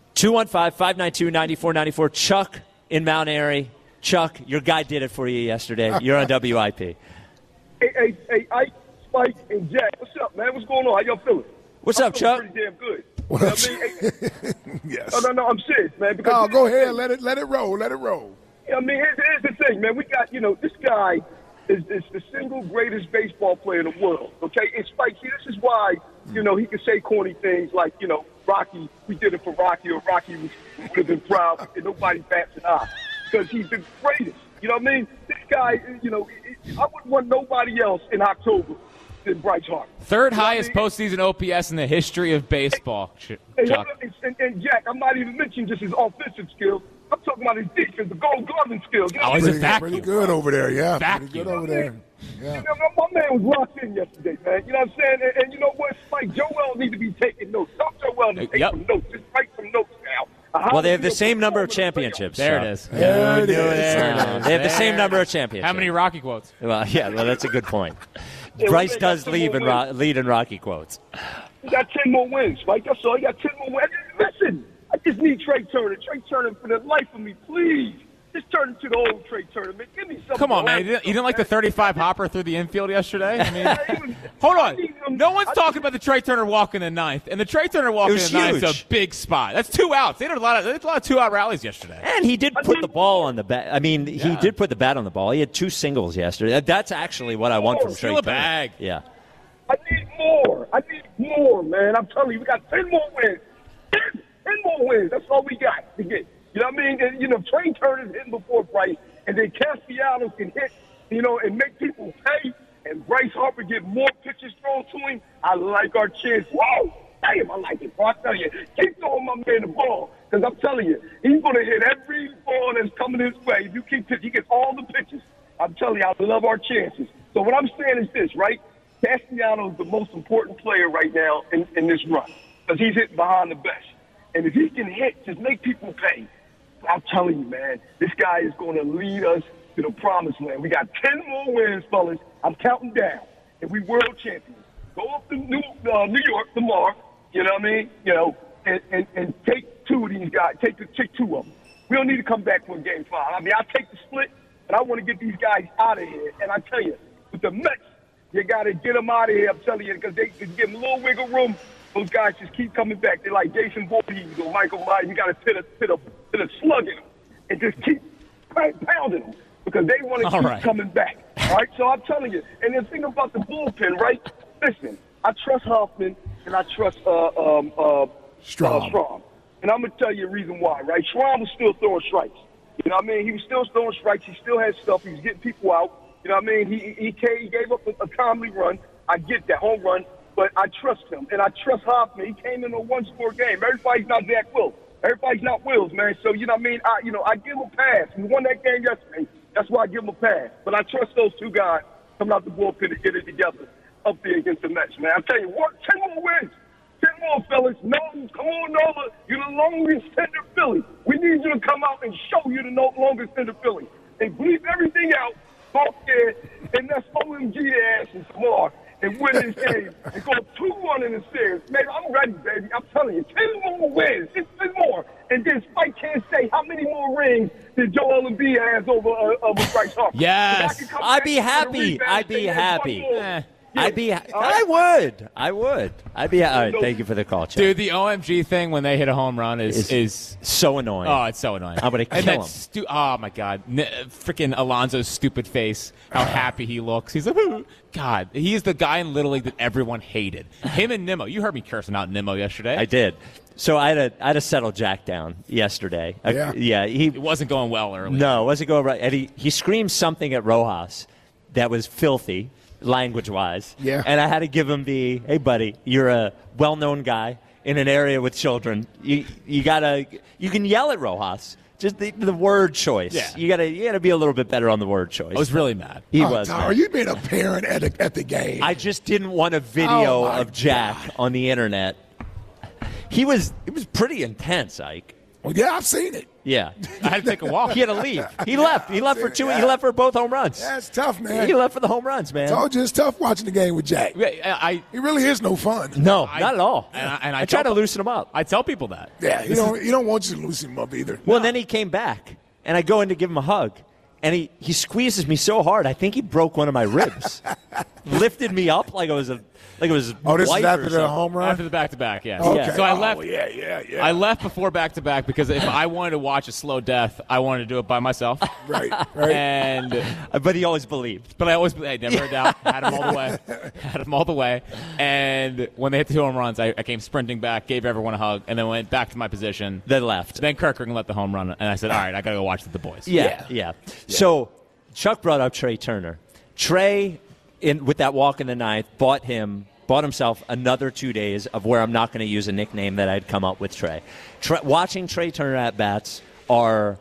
B: 215-592-9494. Chuck in Mount Airy. Chuck, your guy did it for you yesterday. You're on WIP.
I: Hey, Ike, Spike, and Jack. What's up, man? What's going on? How y'all feeling?
B: What's up, Chuck?
I: Pretty damn good.
C: What up? Yes.
I: No, I'm serious, man. Because
C: go ahead. Let it roll. Let it roll.
I: I mean, here's the thing, man. We got, this guy is the single greatest baseball player in the world, okay? And Spike, see, this is why, he can say corny things like, Rocky, we did it for Rocky, or Rocky would have been proud, and nobody bats an eye. Because he's the greatest. You know what I mean? This guy, I wouldn't want nobody else in October than Bryce Harper.
D: Third highest postseason OPS in the history of baseball. Chuck.
I: And Jack, I'm not even mentioning just his offensive skills. I'm talking about his defense, the gold gloving skills.
D: He's a vacuum.
C: Pretty good over there, yeah.
D: Vacuum.
C: Pretty good over there. Yeah.
I: My man was locked in yesterday, man. You know what I'm saying? And you know what? Spike, Joel need to be taking notes. Tell Joel to take some notes. Just write some notes now.
B: Well, they have the same number of championships.
D: There it is.
C: There it is.
B: They have the same number of championships.
D: How many Rocky quotes?
B: Well, that's a good point. Bryce does lead in Rocky quotes.
I: You got 10 more wins, Spike. That's all. You got 10 more wins. Listen, I just need Trey Turner. Trey Turner, for the life of me, please. Just turn into the old Trey Turner, man. Give me something.
D: Come on, man. You didn't like the 35 hopper through the infield yesterday? I mean, hold on. No one's talking about the Trey Turner walk in the ninth. And the Trey Turner walk in the ninth is a big spot. That's 2 outs. They did a lot of 2-out rallies yesterday.
B: And he did put the ball on the bat. I mean, he did put the bat on the ball. He had 2 singles yesterday. That's actually what I want from Trey Turner.
D: Bag.
B: Yeah.
I: I need more. Man. I'm telling you, we got 10 more wins. 10 more wins. That's all we got to get. You know what I mean? And, Trey Turner's hitting before Bryce, and then Castellanos can hit, and make people pay, and Bryce Harper get more pitches thrown to him. I like our chance. Whoa! Damn, I like it, bro. I tell you, keep throwing my man the ball, because I'm telling you, he's going to hit every ball that's coming his way. If you keep pitching, he gets all the pitches. I'm telling you, I love our chances. So what I'm saying is this, right? Castellanos is the most important player right now in this run, because he's hitting behind the best. And if he can hit, just make people pay. I'm telling you, man, this guy is going to lead us to the promised land. We got 10 more wins, fellas. I'm counting down, and we world champions. Go up to New York tomorrow, you know what I mean? And take 2 of these guys. Take 2 of them. We don't need to come back for Game 5. I mean, I'll take the split, but I want to get these guys out of here. And I tell you, with the Mets, you got to get them out of here, I'm telling you, because they can give them a little wiggle room. Those guys just keep coming back. They're like Jason Voorhees or Michael Myers. You got to put a slug in them and just keep pounding them because they want to keep coming back. All right? So I'm telling you. And the thing about the bullpen, right? Listen, I trust Hoffman and I trust Strahm. And I'm going to tell you a reason why, right? Strahm was still throwing strikes. You know what I mean? He was still throwing strikes. He still had stuff. He was getting people out. You know what I mean? He gave up a timely run. I get that, home run. But I trust him, and I trust Hoffman. He came in a 1-score game. Everybody's not Zach Wills. Everybody's not Wills, man. So, you know what I mean? I give him a pass. We won that game yesterday. That's why I give him a pass. But I trust those 2 guys coming out the bullpen to get it together up there against the Mets, man. I'll tell you what, 10 more wins. 10 more, fellas. No, come on, Nola. You're the longest tender Philly. We need you to come out and show you the longest tender Philly. And bleep everything out, go up there, and let's OMG their asses tomorrow. And win this game and go 2-1 in the series. Man, I'm ready, baby. I'm telling you, 10 more wins. It's 10 more. And then Spike can't say how many more rings did Joel Embiid has over Bryce Harper.
D: Yes.
B: I'd be happy. I would. I'd be. All right, thank you for the call, Chuck.
D: Dude, the OMG thing when they hit a home run is
B: so annoying.
D: Oh, it's so annoying.
B: I'm going to kill him.
D: Oh, my God. Freaking Alonso's stupid face, how happy he looks. He's like, ooh. God, he is the guy in Little League that everyone hated. Him and Nimmo. You heard me cursing out Nimmo yesterday.
B: I did. So I had to settle Jack down yesterday. It
D: wasn't going well early.
B: No, it wasn't going right. And he screamed something at Rojas that was filthy, language-wise.
C: Yeah.
B: And I had to give him hey, buddy, you're a well-known guy in an area with children. You can yell at Rojas. Just the word choice.
D: Yeah.
B: You gotta be a little bit better on the word choice.
D: I was really mad.
B: He was.
C: Tom,
B: mad.
C: are you being a parent at the game?
B: I just didn't want a video of Jack on the internet. It was pretty intense, Ike.
C: Well, yeah, I've seen it.
B: Yeah.
D: I had to take a walk.
B: He had to leave. He left. He left for two. He left for both home runs.
C: Yeah, it's tough, man.
B: He left for the home runs, man.
C: I told you it's tough watching the game with Jack. He really is no fun.
B: No, not at all.
D: And I
B: try to loosen him up.
D: I tell people that.
C: Yeah, you don't want you to loosen him up either.
B: Well, and then he came back, and I go in to give him a hug, and he squeezes me so hard, I think he broke one of my ribs. Lifted me up like it was
C: Oh, this is
B: white
C: after
B: or
C: the
B: something.
C: home run?
D: After the back-to-back, yes.
C: Okay.
D: So I left.
C: Oh, yeah.
D: I left before back-to-back because if I wanted to watch a slow death, I wanted to do it by myself.
C: Right.
B: But he always believed.
D: But I never a doubt. Had him all the way. And when they hit the 2 home runs, I came sprinting back, gave everyone a hug, and then went back to my position.
B: Then left.
D: Then Kirkering let the home run, and I said, all right, I got to go watch the boys.
B: Yeah. So Chuck brought up Trey Turner. Trey, with that walk in the ninth, bought himself another 2 days of where I'm not going to use a nickname that I'd come up with Trey. Watching Trey Turner at bats are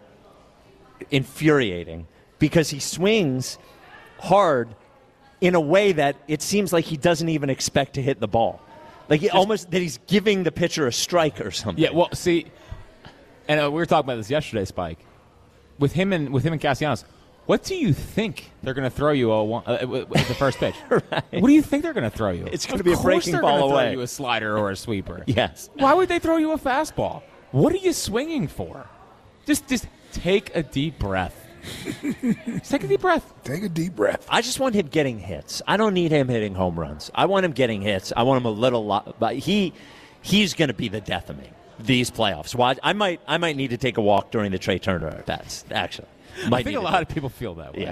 B: infuriating because he swings hard in a way that it seems like he doesn't even expect to hit the ball. Like almost that he's giving the pitcher a strike or something.
D: Yeah, well, see, and we were talking about this yesterday, Spike. With him and Castellanos, what do you think they're going to throw you at the first pitch?
B: Right.
D: What do you think they're going to throw you?
B: It's going to be a breaking ball
D: they're
B: away.
D: going to throw you a slider or a sweeper.
B: Yes.
D: Why would they throw you a fastball? What are you swinging for? Just take a deep breath. Just take a deep breath.
C: Take a deep breath.
B: I just want him getting hits. I don't need him hitting home runs. I want him getting hits. I want him a little lot. But he's going to be the death of me these playoffs. I might need to take a walk during the Trey Turner at bats, actually.
D: I think a lot of people feel that way.
B: Yeah.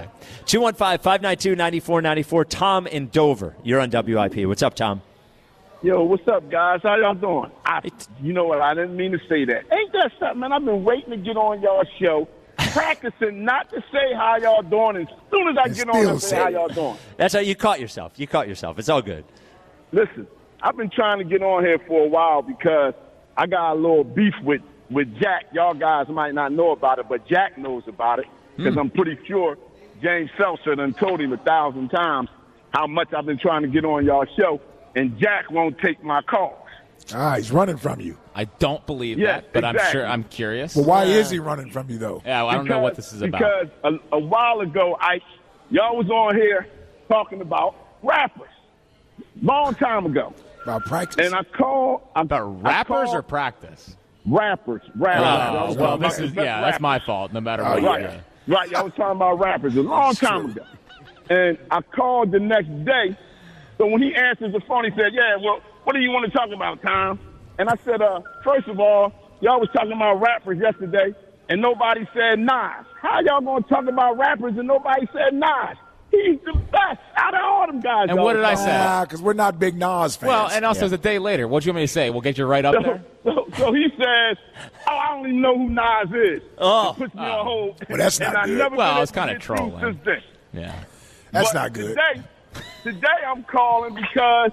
B: 215-592-9494. Tom in Dover. You're on WIP. What's up, Tom?
I: Yo, what's up, guys? How y'all doing? You know what? I didn't mean to say that. Ain't that something, man? I've been waiting to get on y'all show, practicing not to say how y'all doing. As soon as I get on, I say how y'all doing.
B: That's how you caught yourself. It's all good.
I: Listen, I've been trying to get on here for a while because I got a little beef with Jack. Y'all guys might not know about it, but Jack knows about it because I'm pretty sure James Seltzer done told him 1,000 times how much I've been trying to get on y'all show, and Jack won't take my calls.
C: He's running from you.
D: I don't believe that, but
I: exactly.
D: I'm curious.
C: Well, why is he running from you, though?
D: Yeah, I don't know what this is about.
I: Because a while ago, y'all was on here talking about rappers. Long time ago.
C: About practice?
I: And I called.
D: About rappers or practice?
I: Rappers.
D: Well, that's my fault, no matter what.
I: Right, y'all was talking about rappers a long time ago. And I called the next day. So when he answers the phone, he said, yeah, well, what do you want to talk about, Tom? And I said, first of all, y'all was talking about rappers yesterday, and nobody said Nas. How y'all going to talk about rappers and nobody said Nas? He's the best out of all them guys.
D: And what did I say?
C: Because we're not big Nas fans.
D: Well, and also it's a day later. What do you want me to say? We'll get you right up there?
I: So he says, I don't even know who Nas is.
B: Oh.
I: It puts me on hold.
C: Well, that's not good.
D: Well, it's kind of trolling.
I: Since then.
D: Yeah.
C: That's
I: But
C: not good.
I: Today I'm calling because,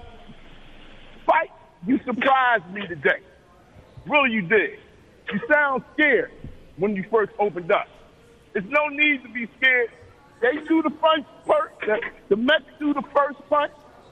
I: Spike, you surprised me today. Really, you did. You sound scared when you first opened up. There's no need to be scared. They do the first punch. The Mets do the first punch.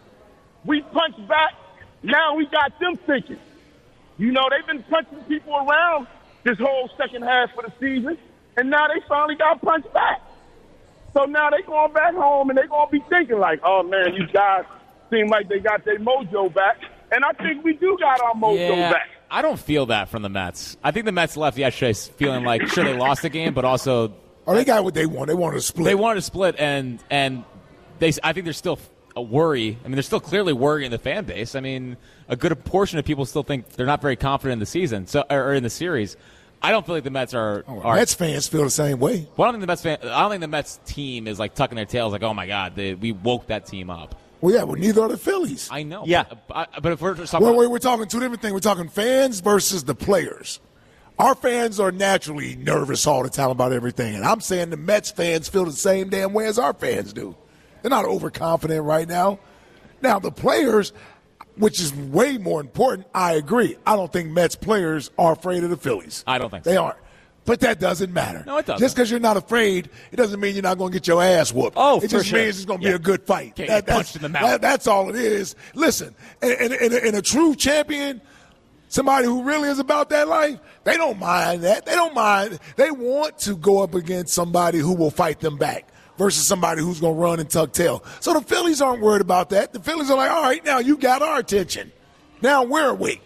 I: We punch back. Now we got them thinking. You know, they've been punching people around this whole second half of the season, and now they finally got punched back. So now they going back home, and they going to be thinking like, oh, man, you guys seem like they got their mojo back. And I think we do got our mojo back.
D: I don't feel that from the Mets. I think the Mets left yesterday feeling like, sure, they lost the game, but also...
C: Oh, they got what they want. They wanted to split.
D: They wanted to split, and I think they're still a worry. I mean, there's still clearly worry in the fan base. I mean, a good portion of people still think they're not very confident in the season, or in the series. I don't feel like the Mets are.
C: Mets fans feel the same way.
D: Well, I don't think the Mets team is like tucking their tails, like, oh my God, we woke that team up.
C: Well, yeah, well, neither are the Phillies.
D: I know.
B: Yeah,
D: but if we're just talking,
C: we're talking two different things. We're talking fans versus the players. Our fans are naturally nervous all the time about everything, and I'm saying the Mets fans feel the same damn way as our fans do. They're not overconfident right now. Now, the players, which is way more important, I agree. I don't think Mets players are afraid of the Phillies.
D: I don't think
C: they aren't. But that doesn't matter.
D: No, it doesn't.
C: Just because you're not afraid, it doesn't mean you're not going to get your ass whooped.
B: Oh,
C: it just means it's going to be a good fight.
D: Get punched in the mouth.
C: That's all it is. Listen, and a true champion, somebody who really is about that life, they don't mind that. They don't mind. They want to go up against somebody who will fight them back versus somebody who's going to run and tuck tail. So the Phillies aren't worried about that. The Phillies are like, all right, now you got our attention. Now we're awake.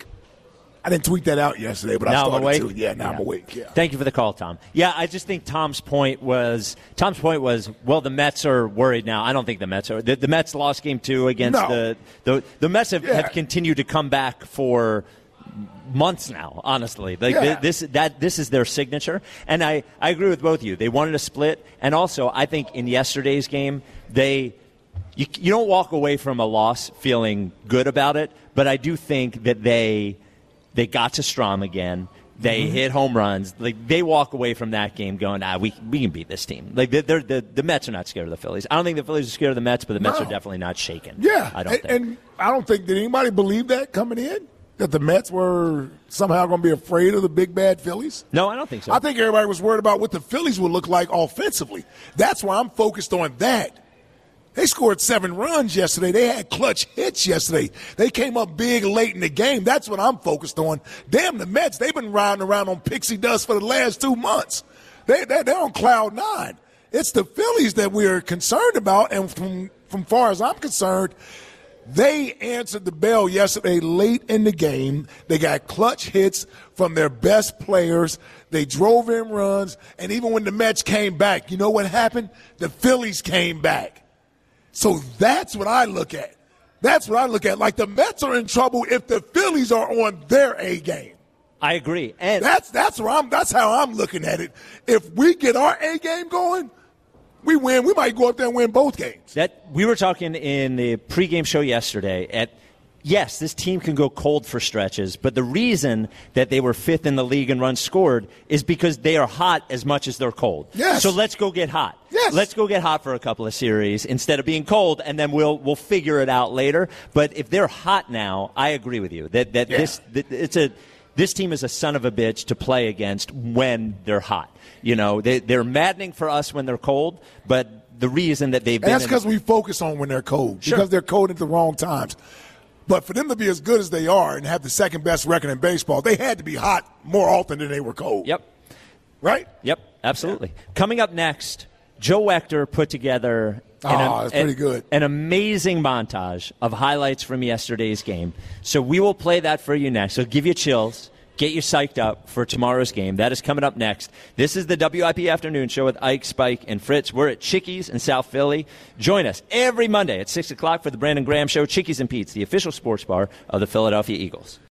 C: I didn't tweet that out yesterday, but
B: now
C: I started
B: I'm awake?
C: to. Yeah, now I'm awake. Yeah.
B: Thank you for the call, Tom. Yeah, I just think Tom's point was, well, the Mets are worried now. I don't think the Mets are. The Mets lost game 2 against the Mets have continued to come back for months now, honestly. This is their signature. And I agree with both of you. They wanted a split. And also, I think in yesterday's game, you don't walk away from a loss feeling good about it, but I do think that they got to Strom again. They hit home runs. Like, they walk away from that game going, we can beat this team. Like, the Mets are not scared of the Phillies. I don't think the Phillies are scared of the Mets, but the Mets are definitely not shaken.
C: Yeah.
B: I don't think.
C: And I don't think, did anybody believe that coming in? That the Mets were somehow going to be afraid of the big bad Phillies?
B: No, I don't think so.
C: I think everybody was worried about what the Phillies would look like offensively. That's why I'm focused on that. They scored 7 runs yesterday. They had clutch hits yesterday. They came up big late in the game. That's what I'm focused on. Damn, the Mets, they've been riding around on pixie dust for the last 2 months. They're on cloud 9. It's the Phillies that we're concerned about, and from far as I'm concerned, they answered the bell yesterday late in the game. They got clutch hits from their best players. They drove in runs, and even when the Mets came back, you know what happened? The Phillies came back. So that's what I look at. That's what I look at. Like, the Mets are in trouble if the Phillies are on their A game.
B: I agree. And
C: that's how I'm looking at it. If we get our A game going, we win. We might go up there and win both games.
B: We were talking in the pregame show yesterday yes, this team can go cold for stretches, but the reason that they were 5th in the league in runs scored is because they are hot as much as they're cold.
C: Yes.
B: So let's go get hot.
C: Yes.
B: Let's go get hot for a couple of series instead of being cold, and then we'll figure it out later. But if they're hot now, I agree with you that this team is a son of a bitch to play against when they're hot. You know, they're maddening for us when they're cold, but the reason that they've been...
C: And that's because we focus on when they're cold, because they're cold at the wrong times. But for them to be as good as they are and have the second best record in baseball, they had to be hot more often than they were cold.
B: Yep.
C: Right?
B: Yep, absolutely. Coming up next, Joe Wechter put together
C: that's pretty good.
B: An amazing montage of highlights from yesterday's game. So we will play that for you next. It'll give you chills. Get you psyched up for tomorrow's game. That is coming up next. This is the WIP Afternoon Show with Ike, Spike, and Fritz. We're at Chickies in South Philly. Join us every Monday at 6 o'clock for the Brandon Graham Show. Chickies and Pete's, the official sports bar of the Philadelphia Eagles.